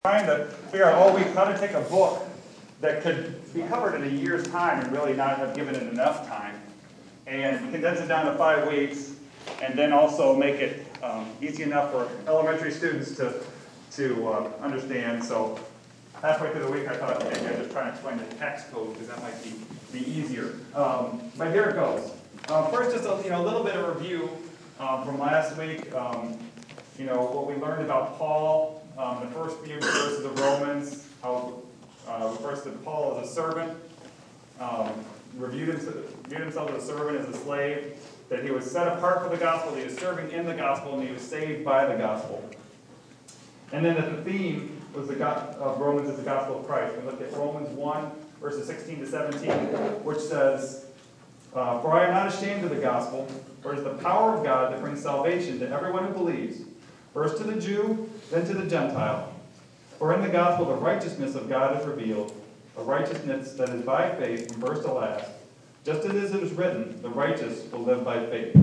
Trying to figure out all week how to take a book that could be covered in a year's time and really not have given it enough time and condense it down to 5 weeks and then also make it easy enough for elementary students to understand. So halfway through the week I thought maybe I'd just try and explain the text code because that might be easier. But here it goes. First, just a little bit of review from last week. What we learned about Paul. The first few verses of Romans, how refers to Paul as a servant, reviewed himself as a servant, as a slave, that he was set apart for the gospel, he was serving in the gospel, and he was saved by the gospel. And then that the theme was of Romans is the gospel of Christ. We looked at Romans 1, verses 16 to 17, which says, "For I am not ashamed of the gospel, for it is the power of God that brings salvation to everyone who believes, first to the Jew, then to the Gentile. For in the gospel the righteousness of God is revealed, a righteousness that is by faith from first to last. Just as it is written, the righteous will live by faith."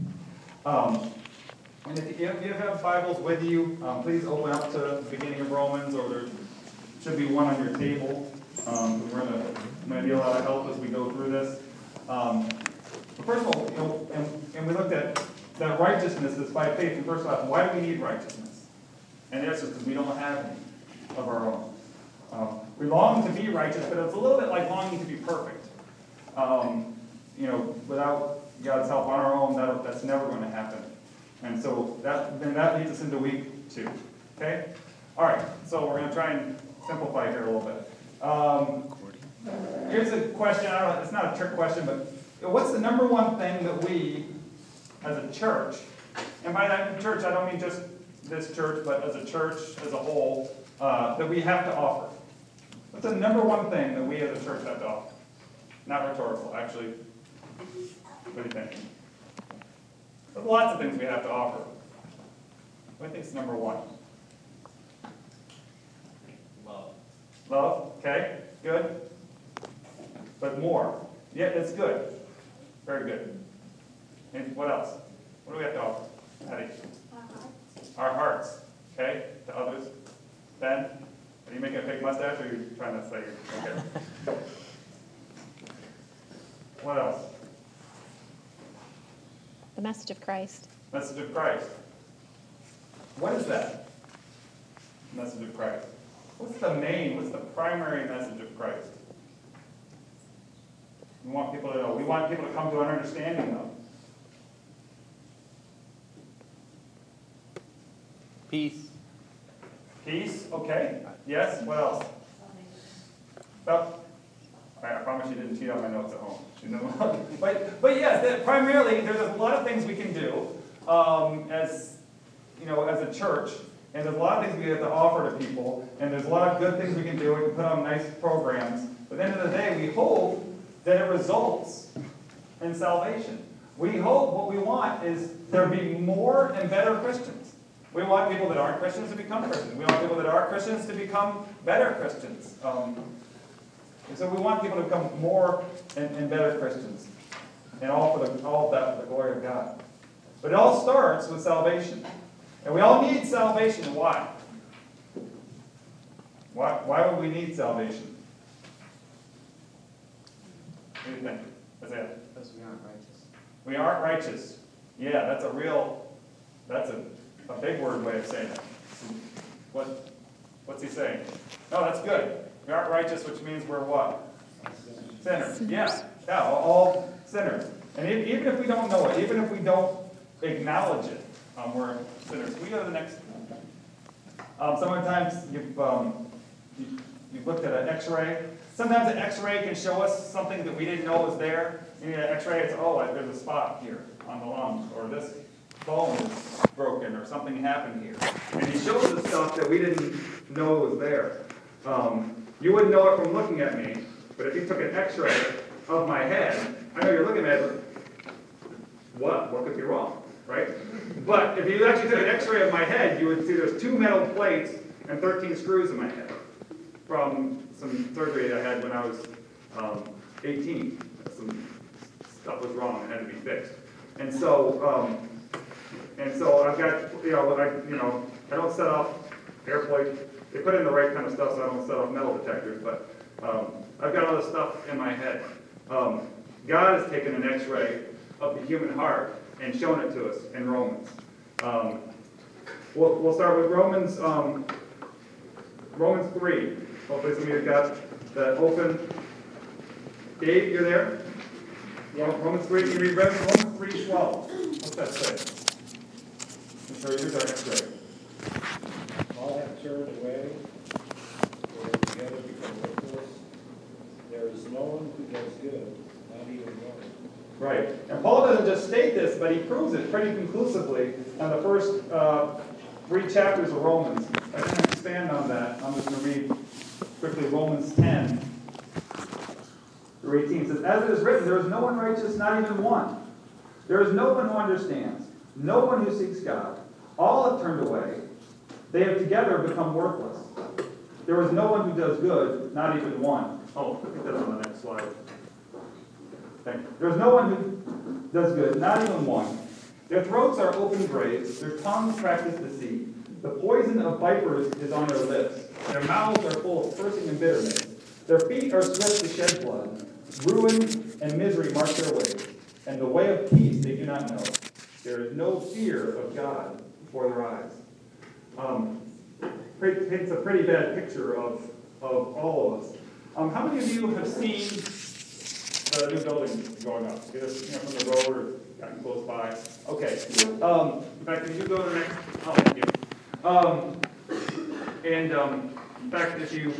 And if you have Bibles with you, please open up to the beginning of Romans, or there should be one on your table. We're going to need a lot of help as we go through this. But first of all, and we looked at that righteousness is by faith in first last. Why do we need righteousness? And the answer is because we don't have any of our own. We long to be righteous, but it's a little bit like longing to be perfect. Without God's help on our own, that's never going to happen. And so that leads us into week 2. Okay? All right, so we're going to try and simplify here a little bit. Here's a question. I don't know, it's not a trick question, but what's the number one thing that we, as a church, and by that church I don't mean just this church, but as a church as a whole, that we have to offer? What's the number one thing that we as a church have to offer? Not rhetorical, actually. What do you think? There's lots of things we have to offer. What do you think is number one? Love. Love? Okay, good. But more. Yeah, it's good. Very good. And what else? What do we have to offer? Patty? Our hearts. Okay, to others. Ben? Are you making a fake mustache, or are you trying to say okay? What else? The message of Christ. Message of Christ. What is that? Message of Christ. What's the primary message of Christ? We want people to know. We want people to come to an understanding of. Peace. Peace, okay. Yes, what else? Oh, I promise you didn't cheat on my notes at home. But yes, primarily there's a lot of things we can do as a church, and there's a lot of things we have to offer to people, and there's a lot of good things we can do. We can put on nice programs. But at the end of the day, we hope that it results in salvation. We hope, what we want is there be more and better Christians. We want people that aren't Christians to become Christians. We want people that are Christians to become better Christians. And so we want people to become more and better Christians. And all of that for the glory of God. But it all starts with salvation. And we all need salvation. Why? Why would we need salvation? What do you think? Isaiah? Because we aren't righteous. We aren't righteous. Yeah, that's a big word way of saying it. What's he saying? No, that's good. We aren't righteous, which means we're what? Sinners. Yeah, all sinners. And even if we don't know it, even if we don't acknowledge it, we're sinners. Can we go to the next? Sometimes you've looked at an X-ray. Sometimes an X-ray can show us something that we didn't know was there. You need an X-ray, it's, there's a spot here on the lung, or this bone is broken, or something happened here. And he shows us stuff that we didn't know was there. You wouldn't know it from looking at me, but if you took an X-ray of my head, I know you're looking at it, what could be wrong, right? But if you actually took an X-ray of my head, you would see there's 2 metal plates and 13 screws in my head from some surgery I had when I was 18. Some stuff was wrong and had to be fixed. And so I've got, I don't set off airplane they put in the right kind of stuff so I don't set off metal detectors, but I've got all this stuff in my head. God has taken an x-ray of the human heart and shown it to us in Romans. We'll start with Romans 3. Hopefully some of you got that open. Dave, you're there? Yeah. Romans 3, you read Romans 3:12. What's that say? So here's our x-ray. All have turned away, they have together become worthless. There is no one who does good, not even one. Right. And Paul doesn't just state this, but he proves it pretty conclusively in the first 3 chapters of Romans. I can expand on that. I'm just going to read quickly Romans 10 through 18. It says, as it is written, there is no one righteous, not even one. There is no one who understands, no one who seeks God. All have turned away. They have together become worthless. There is no one who does good, not even one. Oh, I think that's on the next slide. There is no one who does good, not even one. Their throats are open graves. Their tongues practice deceit. The poison of vipers is on their lips. Their mouths are full of cursing and bitterness. Their feet are swift to shed blood. Ruin and misery mark their ways. And the way of peace they do not know. There is no fear of God before their eyes. Paints a pretty bad picture of all of us. How many of you have seen the new building going up? Either from the road or gotten close by? Okay. In fact, can you go to the next? Oh, thank you. In fact,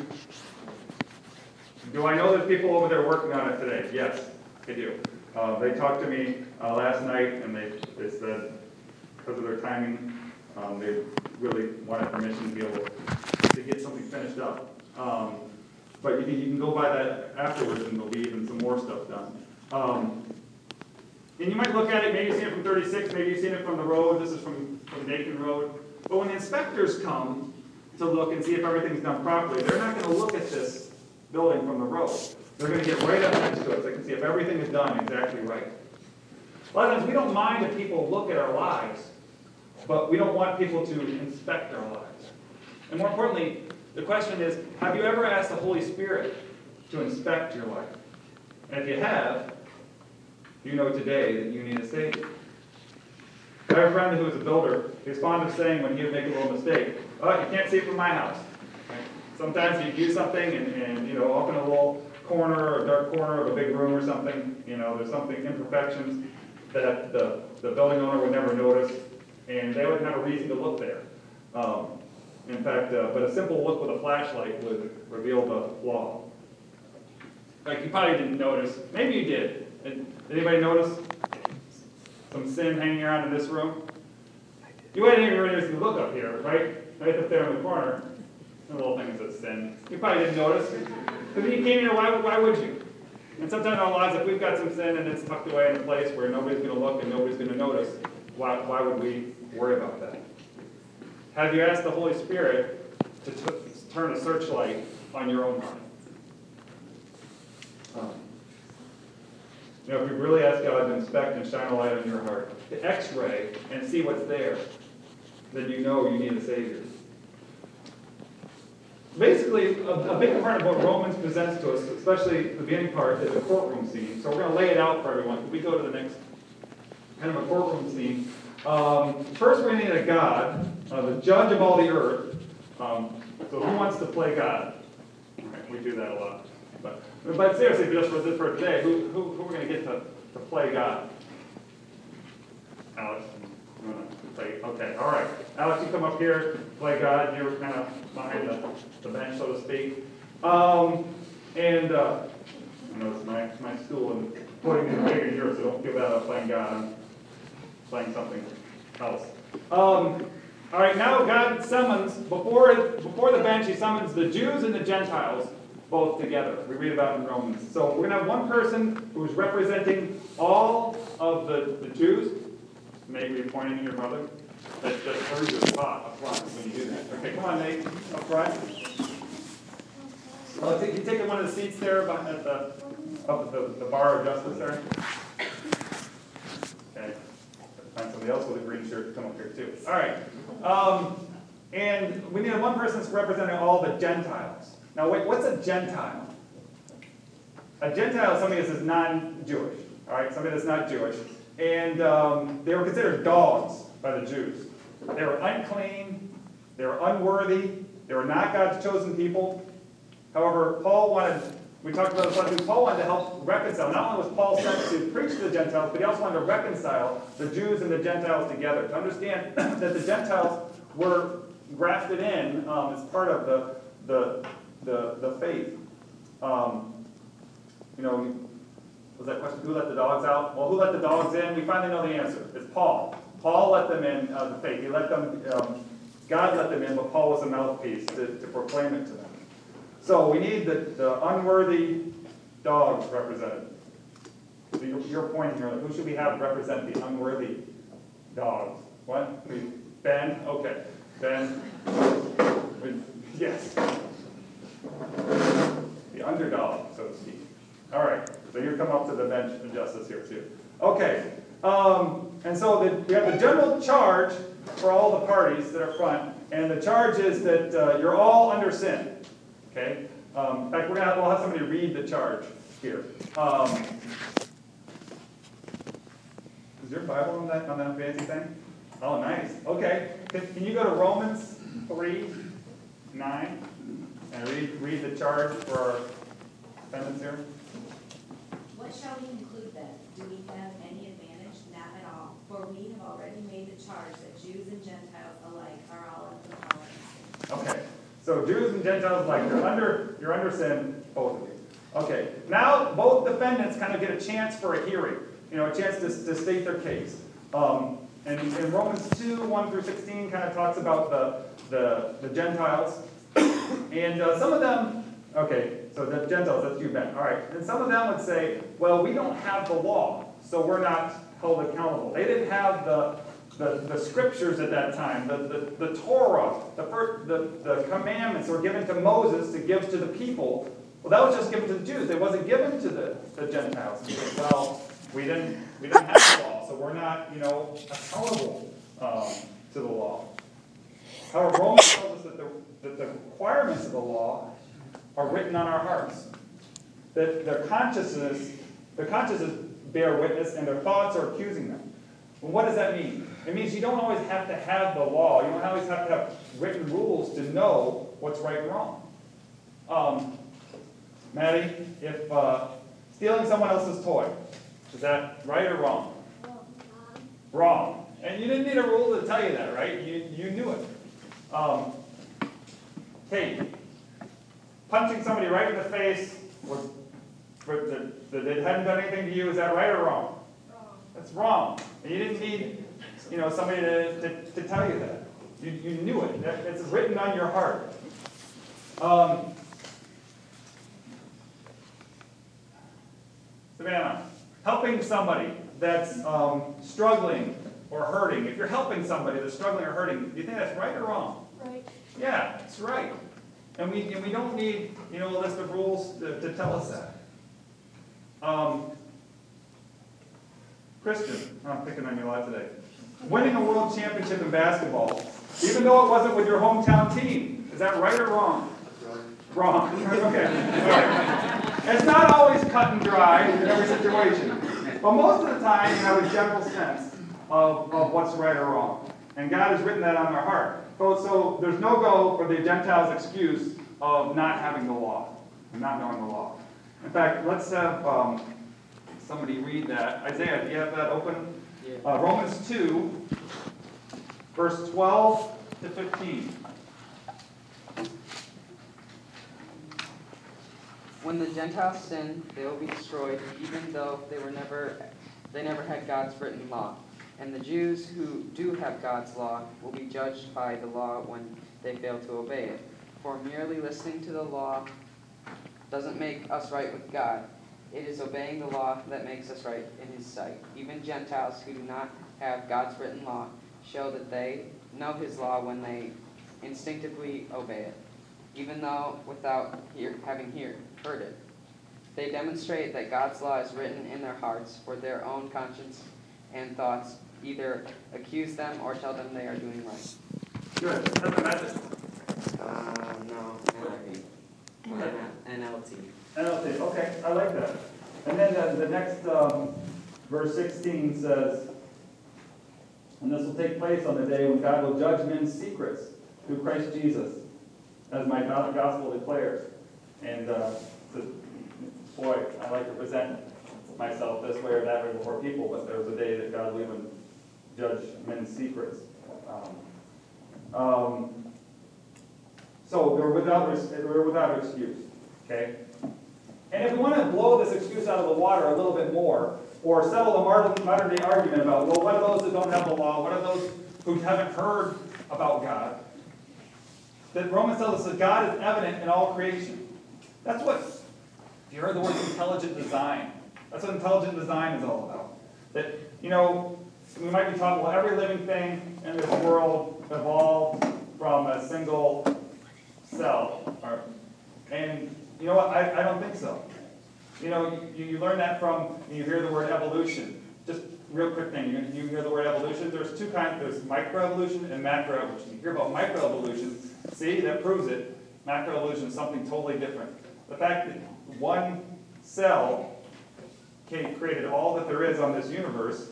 do I know there's people over there working on it today? Yes, I do. They talked to me last night, and they said because of their timing, they really wanted permission to be able to get something finished up. But you can go by that afterwards and there'll be even some more stuff done. And you might look at it, maybe you've seen it from 36, maybe you've seen it from the road. This is from Nathan Road. But when the inspectors come to look and see if everything's done properly, they're not going to look at this building from the road. They're going to get right up next to it so they can see if everything is done exactly right. A lot of times we don't mind if people look at our lives, but we don't want people to inspect our lives. And more importantly, the question is, have you ever asked the Holy Spirit to inspect your life? And if you have, you know today that you need a Savior. I have a friend who was a builder. He was fond of saying when he would make a little mistake, oh, you can't see it from my house. Right? Sometimes you do something and up in a little corner or a dark corner of a big room or something, there's something, imperfections that the building owner would never notice, and they wouldn't have a reason to look there. In fact, but a simple look with a flashlight would reveal the flaw. Like you probably didn't notice. Maybe you did. Did anybody notice some sin hanging around in this room? You wouldn't even notice the look up here, right? Right up there in the corner. The little thing that says sin. You probably didn't notice. Because you came here, why would you? And sometimes in our lives, if we've got some sin and it's tucked away in a place where nobody's going to look and nobody's going to notice, why would we worry about that? Have you asked the Holy Spirit to turn a searchlight on your own heart? If you really ask God to inspect and shine a light on your heart, to x-ray and see what's there, then you know you need a Savior. Basically, a big part of what Romans presents to us, especially the beginning part, is a courtroom scene. So we're going to lay it out for everyone. If we go to the next kind of a courtroom scene. First, we're going to need a God, the judge of all the earth. So who wants to play God? Right, we do that a lot. But seriously, just for today, who are we going to get to play God? Alex, you want to play? Okay, all right. Alex, you come up here, play God. You're kind of behind the bench, so to speak. I know it's my school and putting in bigger than yours, so don't feel bad about playing God. I'm playing something else. All right, now God summons, before the bench, he summons the Jews and the Gentiles both together. We read about it in Romans. So we're going to have one person who's representing all of the Jews. Maybe you're pointing at your brother. That's earns your spot up front when you do that. Okay, come on, Nate, up front. You take one of the seats there up at the bar of justice there. Okay. Find somebody else with a green shirt to come up here too. All right. And we needed one person that's representing all the Gentiles. Now wait, what's a Gentile? A Gentile is somebody that's non-Jewish, all right, somebody that's not Jewish. And they were considered dogs by the Jews. They were unclean, they were unworthy, they were not God's chosen people. However, we talked about this last week, Paul wanted to help reconcile. Not only was Paul sent to preach to the Gentiles, but he also wanted to reconcile the Jews and the Gentiles together, to understand that the Gentiles were grafted in as part of the faith. Was that question, who let the dogs out? Well, who let the dogs in? We finally know the answer. It's Paul. Paul let them in the faith. He let them, God let them in, but Paul was a mouthpiece to proclaim it to them. So we need the unworthy dogs represented. So you're pointing here, who should we have represent the unworthy dogs? What? Ben? Okay. Ben? Yes. The underdog, so to speak. All right. So you come up to the bench of justice here too. Okay. And so we have the general charge for all the parties that are front, and the charge is that you're all under sin. Okay. In fact, we'll have somebody read the charge here. Is your Bible on that fancy thing? Oh, nice. Okay. Can you go to Romans 3:9 and read the charge for our defendants here? What shall we conclude then? Do we have any advantage? Not at all. For we have already made the charge that Jews and Gentiles alike are all under the power of sin. Okay. So Jews and Gentiles alike, you're under sin, both of you. Okay. Now both defendants kind of get a chance for a hearing, a chance to state their case. And in Romans 2:1-16 kind of talks about the Gentiles. And some of them, okay, so the Gentiles, that's you, Ben. All right. And some of them would say, well, we don't have the law, so we're not held accountable. They didn't have the scriptures at that time, the Torah, the commandments were given to Moses to give to the people. Well, that was just given to the Jews. It wasn't given to the Gentiles. And say, well, we didn't have the law, so we're not, accountable to the law. However, Romans tells us that the requirements of the law are written on our hearts. That their consciences bear witness, and their thoughts are accusing them. Well, what does that mean? It means you don't always have to have the law. You don't always have to have written rules to know what's right and wrong. Maddie, if stealing someone else's toy, is that right or wrong? Wrong. And you didn't need a rule to tell you that, right? You knew it. Kate, punching somebody right in the face that they hadn't done anything to you, is that right or wrong? Wrong. That's wrong. And you didn't need, somebody to tell you that. You knew it. It's written on your heart. Savannah, helping somebody that's struggling or hurting. If you're helping somebody that's struggling or hurting, do you think that's right or wrong? Right. Yeah, it's right. And we don't need, a list of rules to tell us that. Christian, I'm picking on you a lot today. Winning a world championship in basketball, even though it wasn't with your hometown team, is that right or wrong? Wrong. Okay. All right. It's not always cut and dry in every situation. But most of the time, you have a general sense of what's right or wrong. And God has written that on our heart. So there's no go for the Gentiles' excuse of not having the law, and not knowing the law. In fact, let's have somebody read that. Isaiah, do you have that open? Yeah. Romans 2, verse 12-15. When the Gentiles sin, they will be destroyed, even though they never had God's written law. And the Jews who do have God's law will be judged by the law when they fail to obey it. For merely listening to the law doesn't make us right with God. It is obeying the law that makes us right in His sight. Even Gentiles who do not have God's written law show that they know His law when they instinctively obey it, even though without having heard it. They demonstrate that God's law is written in their hearts, for their own conscience and thoughts either accuse them or tell them they are doing right. Good. That's a message. No, NIV. NLT. NLT, okay, I like that. And then the next, verse 16 says, and this will take place on the day when God will judge men's secrets through Christ Jesus, as my gospel declares. And, boy, I like to present myself this way or that way before people, but there's a day that God will even judge men's secrets. So we're without excuse, okay? And if we want to blow this excuse out of the water a little bit more, or settle the modern day argument about, well, what are those that don't have the law? What are those who haven't heard about God? That Romans tells us that God is evident in all creation. That's what, if you heard the word intelligent design, that's what intelligent design is all about. That, you know, we might be talking, well, every living thing in this world evolved from a single cell. And you know what? I don't think so. You know, you learn that from, you hear the word evolution. Just real quick thing, you hear the word evolution. There's two kinds. There's microevolution and macroevolution. You hear about microevolution. See, that proves it. Macroevolution is something totally different. The fact that one cell created all that there is on this universe,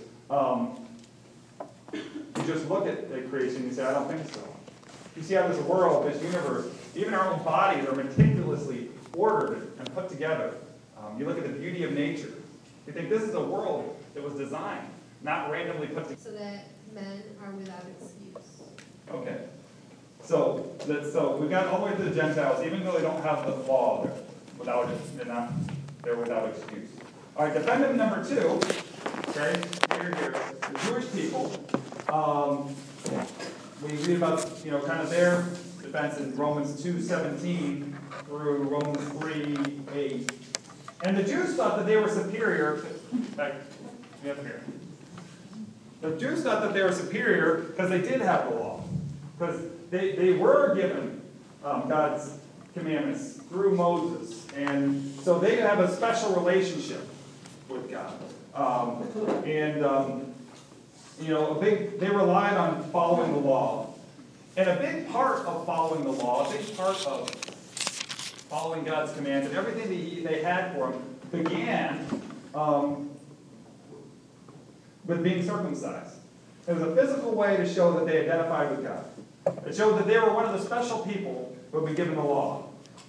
you just look at the creation and you say, I don't think so. You see how this world, this universe, even our own bodies are meticulously ordered and put together. You look at the beauty of nature. You think this is a world that was designed, not randomly put together. So that men are without excuse. Okay. So we got all the way to the Gentiles, even though they don't have the law, they're without excuse. All right, defendant number 2, okay, here, the Jewish people. We read about, kind of their defense in Romans 2:17 through Romans 3:8. And the Jews thought that they were superior. The Jews thought that they were superior because they did have the law. Because they were given God's commandments through Moses. And so they have a special relationship with God. They relied on following the law. And a big part of following the law, a big part of following God's commands, and everything they had for them began with being circumcised. It was a physical way to show that they identified with God. It showed that they were one of the special people who had been given the law.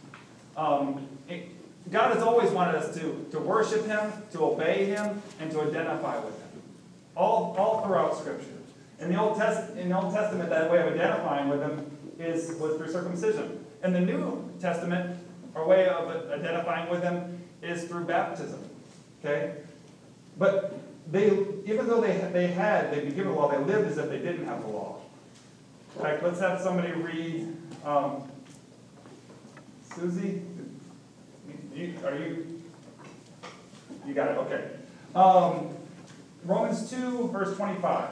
God has always wanted us to worship Him, to obey Him, and to identify with Him. All throughout Scripture. In the Old Testament, that way of identifying with Him was through circumcision. In the New Testament, our way of identifying with Him is through baptism. Okay? But even though they'd been given the law, they lived as if they didn't have the law. In fact, let's have somebody read, Susie, you got it, okay. Romans 2, verse 25.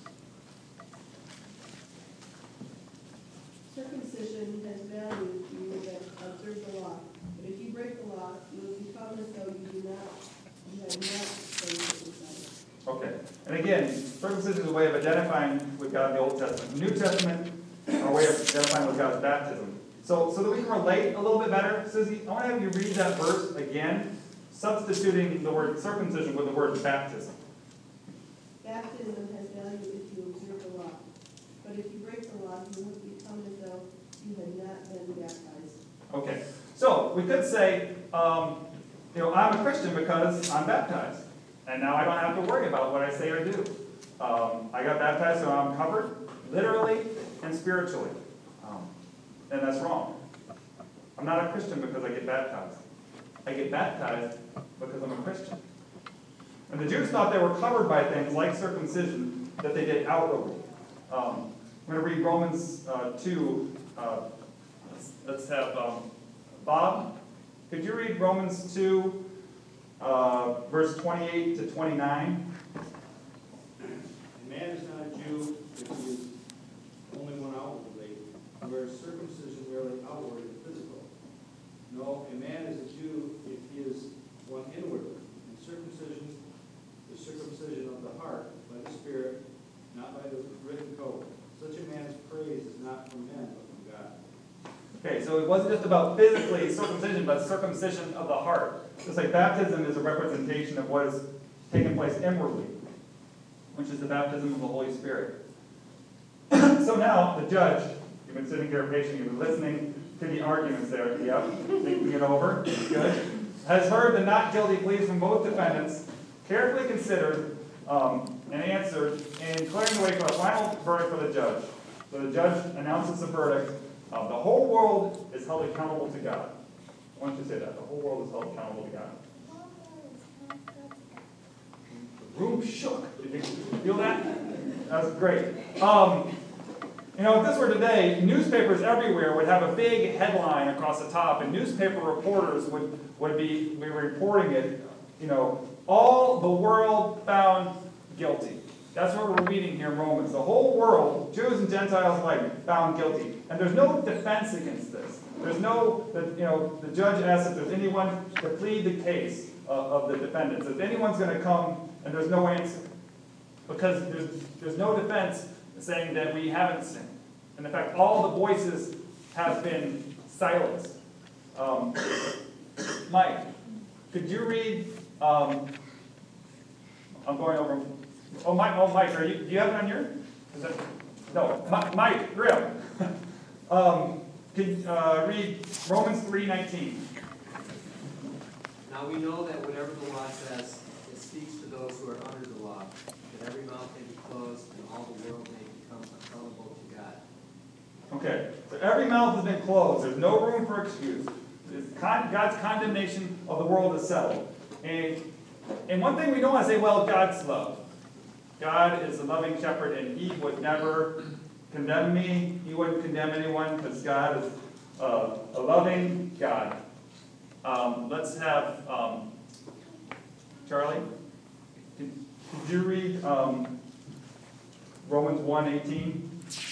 Circumcision has value to you that observe the law. But if you break the law, you will become as though you have not been circumcised. Okay. And again, circumcision is a way of identifying with God in the Old Testament. The New Testament, our way of identifying with God is baptism. So that we can relate a little bit better, Susie, I want to have you read that verse again, substituting the word circumcision with the word baptism. Baptism has value if you observe the law. But if you break the law, you will become as though you had not been baptized. Okay. So we could say, I'm a Christian because I'm baptized. And now I don't have to worry about what I say or do. I got baptized, so I'm covered, literally and spiritually. And that's wrong. I'm not a Christian because I get baptized. I get baptized because I'm a Christian. And the Jews thought they were covered by things like circumcision that they did outwardly. I'm going to read Romans 2. Let's have Bob. Could you read Romans 2, verse 28 to 29? A man is not a Jew if he is only one outwardly, whereas circumcision merely outward and physical. No, a man is a Jew if he is one inwardly, and circumcision, the circumcision of the heart, by the Spirit, not by the written code. Such a man's praise is not So it wasn't just about physically circumcision, but circumcision of the heart. Just like baptism is a representation of what is taking place inwardly, which is the baptism of the Holy Spirit. So now, the judge, you've been sitting here patiently, you've been listening to the arguments there, yep, thinking it over, good, has heard the not guilty pleas from both defendants, carefully considered and answered, and declaring the way for a final verdict for the judge. So the judge announces the verdict. The whole world is held accountable to God. I want you to say that. The whole world is held accountable to God. The room shook. Did you feel that? That was great. If this were today, newspapers everywhere would have a big headline across the top, and newspaper reporters would be reporting it, all the world found guilty. That's what we're reading here in Romans. The whole world, Jews and Gentiles alike, found guilty. And there's no defense against this. There's no, the judge asks if there's anyone to plead the case of the defendants. If anyone's going to come, and there's no answer. Because there's no defense saying that we haven't sinned. And in fact, all the voices have been silenced. Mike, could you read, I'm going over, Mike, do you have it on your? No, Mike, Grimm. Could read Romans 3:19. Now we know that whatever the law says, it speaks to those who are under the law, that every mouth may be closed and all the world may become accountable to God. Okay, so every mouth has been closed. There's no room for excuse. God's condemnation of the world is settled. And one thing we don't want to say, well, God's love. God is a loving shepherd, and he would never condemn me. He wouldn't condemn anyone because God is a loving God. Let's have Charlie. Could you read Romans 1:18?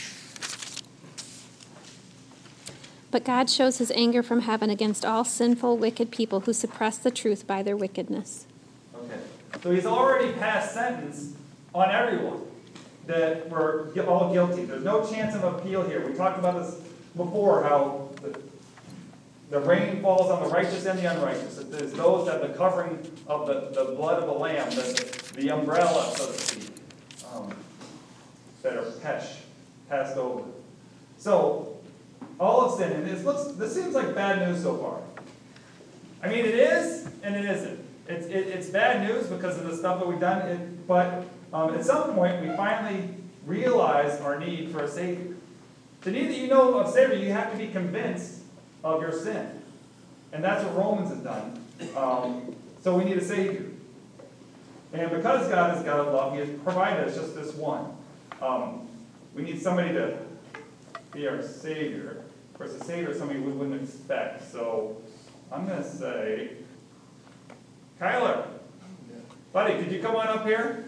But God shows his anger from heaven against all sinful, wicked people who suppress the truth by their wickedness. Okay. So he's already passed sentence on everyone that we're all guilty. There's no chance of appeal here. We talked about this before, how the rain falls on the righteous and the unrighteous. There's those that the covering of the blood of the lamb, the umbrella, so to speak, that are passed over. So, all of sin, and this seems like bad news so far. I mean, it is, and it isn't. It's bad news because of the stuff that we've done, but at some point, we finally realize our need for a Savior. To need that you know of Savior, you have to be convinced of your sin. And that's what Romans has done. So we need a Savior. And because God is God of love, he has provided us just this one. We need somebody to be our Savior. Of course, a Savior is somebody we wouldn't expect. So I'm going to say, Kyler, buddy, could you come on up here?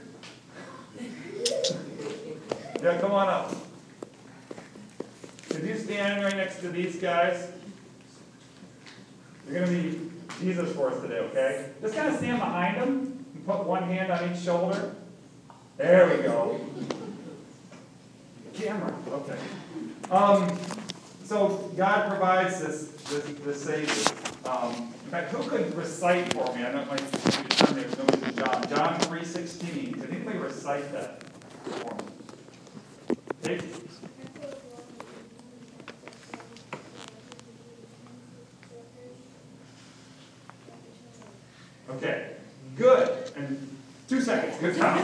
Yeah, come on up. Could you stand right next to these guys? You're going to be Jesus for us today, okay? Just kind of stand behind them and put one hand on each shoulder. There we go. Camera, okay. So God provides this Savior. In fact, who could recite for me? I don't like to turn there. Nobody's in John. John 3:16. Could anybody recite that for me? Take. Okay, good. And 2 seconds. Good job.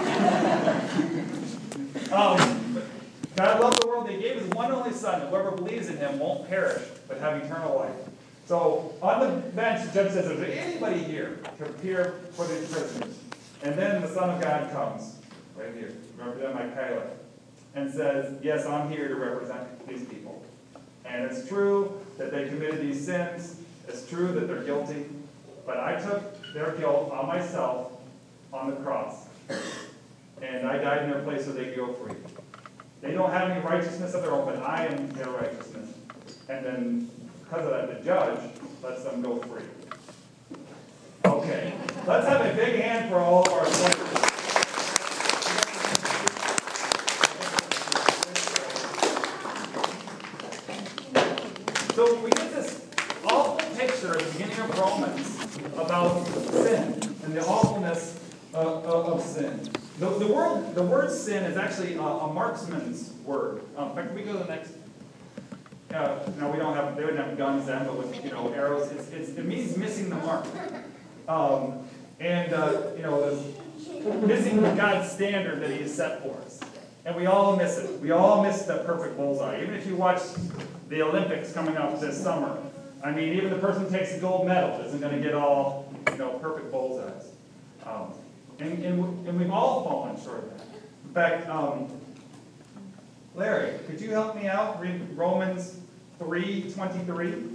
God loved the world. He gave his one and only Son. Whoever believes in him won't perish, but have eternal life. So on the bench, the judge says, is there anybody here to appear for these prisoners? And then the Son of God comes, right here, represented by Kyler, and says, yes, I'm here to represent these people. And it's true that they committed these sins. It's true that they're guilty. But I took their guilt on myself on the cross. And I died in their place so they could go free. They don't have any righteousness of their own, but I am their righteousness. And then, because of that, the judge lets them go free. Okay, let's have a big hand for all of our players. So we get this chapter at the beginning of Romans about sin and the awfulness of sin. The word sin is actually a marksman's word. In fact, we go to the next. No, we don't have. They wouldn't have guns then, but with arrows, it means missing the mark. Missing God's standard that He has set for us, and we all miss it. We all miss the perfect bullseye. Even if you watch the Olympics coming up this summer, I mean, even the person who takes the gold medal isn't going to get all perfect bullseyes. And we've all fallen short of that. In fact, Larry, could you help me out? Read Romans 3:23.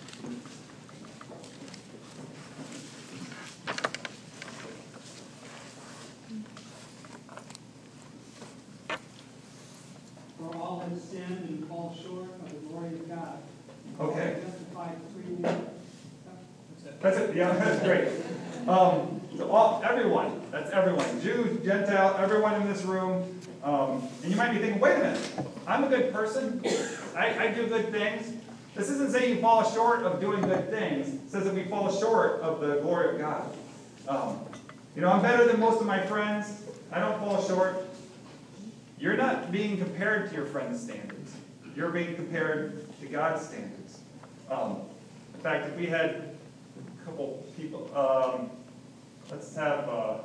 For all have sinned and fall short of the glory of God. Okay. Justified freely. That's it. Yeah, that's great. Everyone, that's everyone. Jews, Gentile, everyone in this room. And you might be thinking, wait a minute, I'm a good person. I do good things. This isn't saying you fall short of doing good things. It says that we fall short of the glory of God. I'm better than most of my friends. I don't fall short. You're not being compared to your friend's standards. You're being compared to God's standards. In fact, if we had a couple people, let's have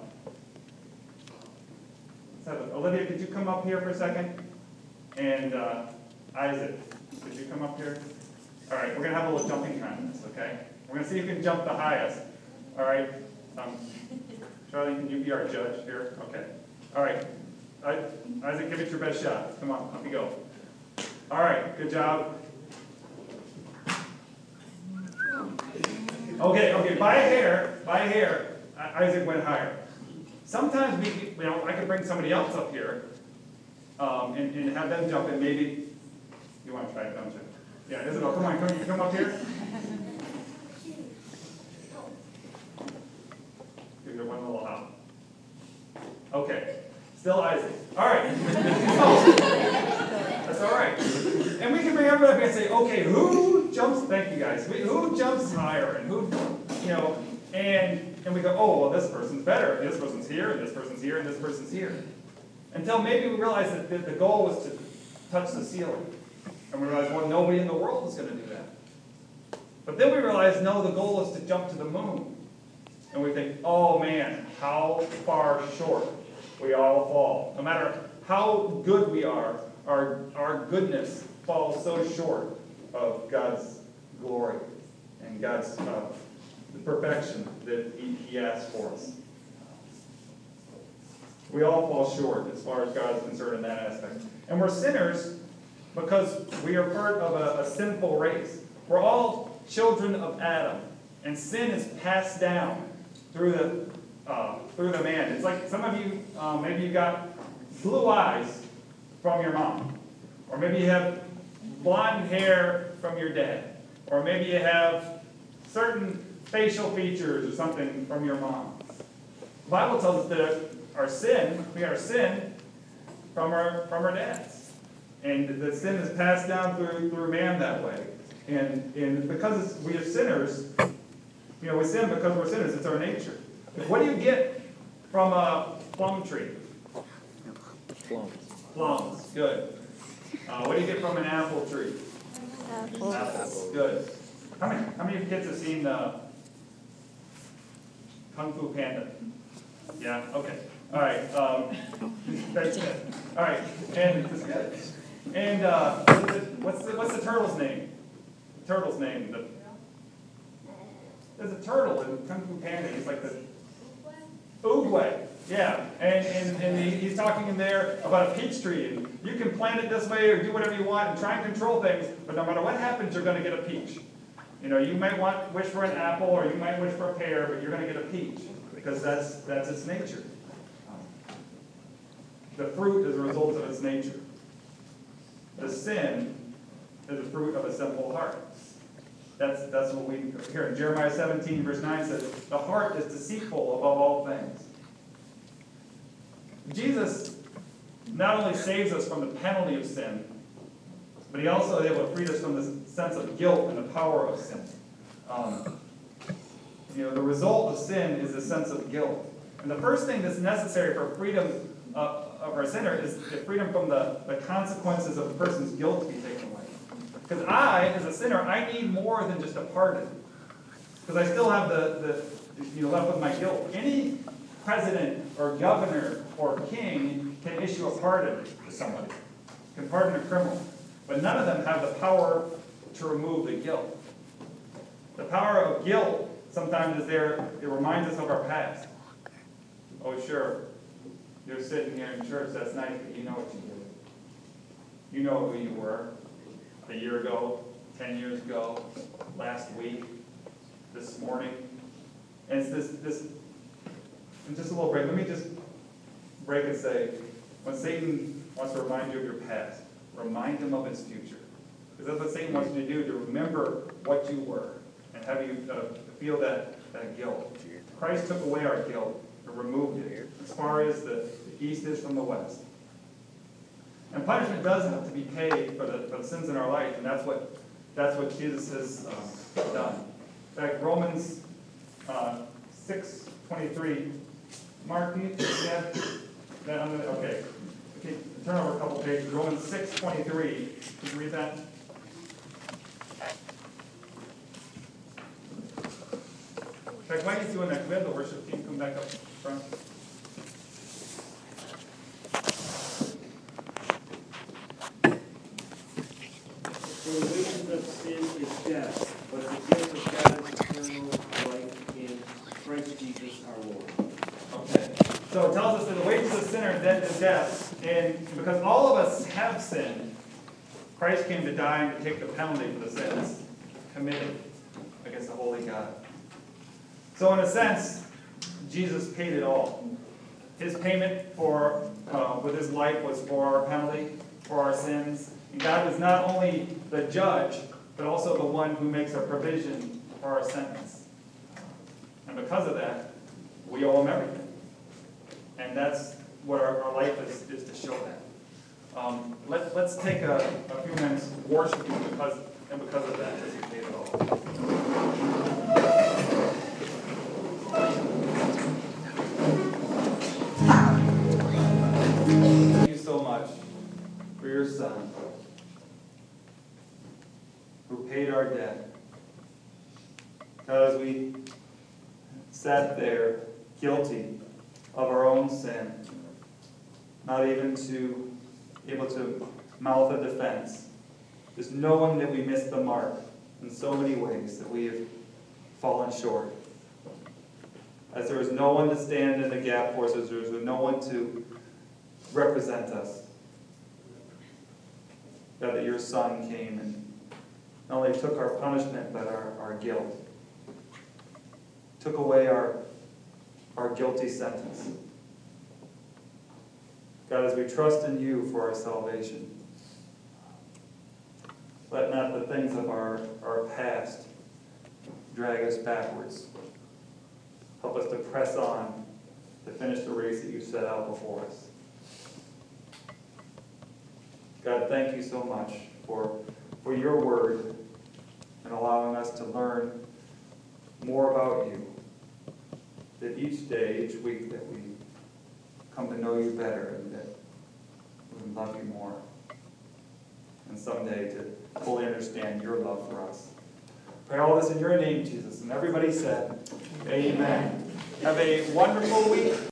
Olivia, could you come up here for a second? And Isaac, could you come up here? All right, we're going to have a little jumping contest, okay? We're going to see who can jump the highest. All right. Charlie, can you be our judge here? Okay. All right. Isaac, give it your best shot. Come on, up you go. All right, good job. Okay, by a hair, Isaac went higher. Sometimes I could bring somebody else up here and have them jump in. Maybe you want to try it, don't you? Yeah, Isabel, come on, come up here. Give her one little hop. Okay, still Isaac. All right. That's all right. And we can bring everybody up and say, okay, who jumps? Thank you guys. Who jumps higher and who, and we go, oh, well, this person's better. This person's here, and this person's here, and this person's here. Until maybe we realize that the goal was to touch the ceiling. And we realize, well, nobody in the world is going to do that. But then we realize, no, the goal is to jump to the moon. And we think, oh, man, how far short we all fall. No matter how good we are, our goodness falls so short of God's glory and God's the perfection that He asks for us. We all fall short as far as God is concerned in that aspect. And we're sinners because we are part of a sinful race. We're all children of Adam, and sin is passed down through the man. It's like some of you, maybe you got blue eyes from your mom, or maybe you have blonde hair from your dad, or maybe you have certain facial features or something from your mom. The Bible tells us that we got our sin from our dads. And the sin is passed down through man that way. And because we are sinners, we sin because we're sinners. It's our nature. What do you get from a plum tree? Plums. Good. What do you get from an apple tree? Apples. Good. How many of you kids have seen Kung Fu Panda? Yeah? Okay. All right. That's good. All right. And this is good. And what's the turtle's name? The turtle's name. There's a turtle in Kung Fu Panda. He's like the Oogway. Yeah. And he's talking in there about a peach tree. And you can plant it this way or do whatever you want and try and control things. But no matter what happens, you're going to get a peach. You might wish for an apple or you might wish for a pear, but you're going to get a peach because that's its nature. The fruit is a result of its nature. The sin is the fruit of a simple heart. That's what we hear in Jeremiah 17, verse 9 says, the heart is deceitful above all things. Jesus not only saves us from the penalty of sin, but He also is able to free us from the sense of guilt and the power of sin. the result of sin is a sense of guilt. And the first thing that's necessary for freedom of our sinner is the freedom from the consequences of a person's guilt to be taken away. Because I, as a sinner, I need more than just a pardon. Because I still have left with my guilt. Any president or governor or king can issue a pardon to somebody, can pardon a criminal. But none of them have the power to remove the guilt. The power of guilt sometimes is there, it reminds us of our past. Oh, sure, you're sitting here in church, that's nice, but you know what you did. You know who you were a year ago, 10 years ago, last week, this morning. And it's this and just a little break. Let me just break and say, when Satan wants to remind you of your past, remind him of his future. Because that's what Satan wants you to do, to remember what you were and have you feel that guilt. Christ took away our guilt and removed it as far as the east is from the west. And punishment does have to be paid for the sins in our life, and that's what Jesus has done. In fact, Romans 6:23. Mark, can you have that on the, okay. Turn over a couple pages. Romans 6:23. Can you read that? In fact, while he's doing that, can we have the worship team come back up front? For the wages of sin is death, but the gift of God is eternal life in Christ Jesus our Lord. Okay. So it tells us that the wages of sin is death, and because all of us have sinned, Christ came to die and to take the penalty for the sins committed against the holy God. So in a sense, Jesus paid it all. His payment with his life was for our penalty, for our sins. And God is not only the judge, but also the one who makes a provision for our sentence. And because of that, we owe him everything. And that's what our life is to show that. Let's take a few minutes worshiping because of that, because he paid it all. Thank you so much for your Son, who paid our debt. Because we sat there guilty of our own sin, not even able to mouth a defense, just knowing that we missed the mark in so many ways, that we have fallen short. As there was no one to stand in the gap for us, as there was no one to represent us. God, that your Son came and not only took our punishment, but our guilt. Took away our guilty sentence. God, as we trust in you for our salvation, let not the things of our past drag us backwards. Help us to press on to finish the race that you set out before us. God, thank you so much for your word and allowing us to learn more about you. That each day, each week, that we come to know you better and that we love you more. And someday to fully understand your love for us. Pray all this in your name, Jesus. And everybody said, Amen. Have a wonderful week.